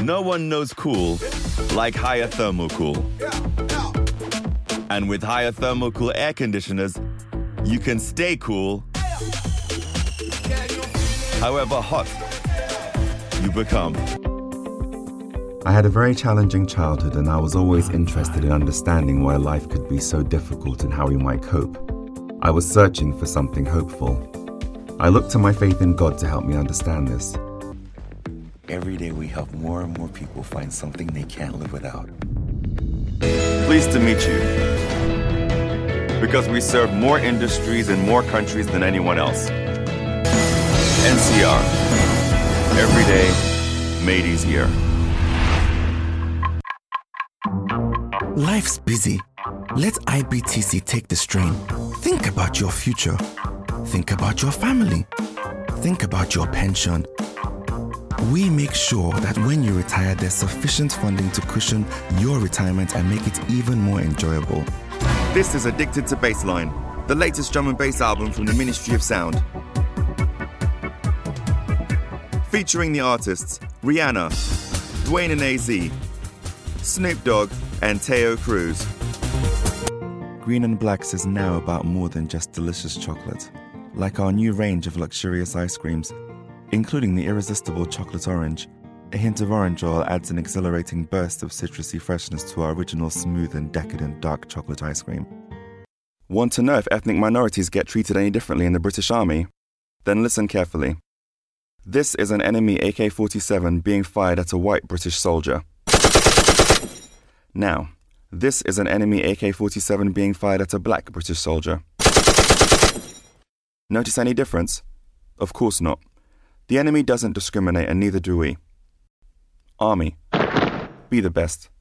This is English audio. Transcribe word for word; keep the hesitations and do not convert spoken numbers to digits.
No one knows cool like Higher Thermocool. And with Higher Thermocool air conditioners, you can stay cool however hot you become. I had a very challenging childhood, and I was always interested in understanding why life could be so difficult and how we might cope. I was searching for something hopeful. I looked to my faith in God to help me understand this. Every day we help more and more people find something they can't live without. Pleased to meet you. Because we serve more industries in more countries than anyone else. N C R. Every day made easier. Life's busy. Let I B T C take the strain. Think about your future. Think about your family. Think about your pension. We make sure that when you retire, there's sufficient funding to cushion your retirement and make it even more enjoyable. This is Addicted to Bassline, the latest drum and bass album from the Ministry of Sound. Featuring the artists Rihanna, Dwayne and A Z, Snoop Dogg, and Teo Cruz. Green and Blacks is now about more than just delicious chocolate. Like our new range of luxurious ice creams, including the irresistible chocolate orange. A hint of orange oil adds an exhilarating burst of citrusy freshness to our original smooth and decadent dark chocolate ice cream. Want to know if ethnic minorities get treated any differently in the British Army? Then listen carefully. This is an enemy A K forty-seven being fired at a white British soldier. Now, this is an enemy A K forty-seven being fired at a black British soldier. Notice any difference? Of course not. The enemy doesn't discriminate, and neither do we. Army, be the best.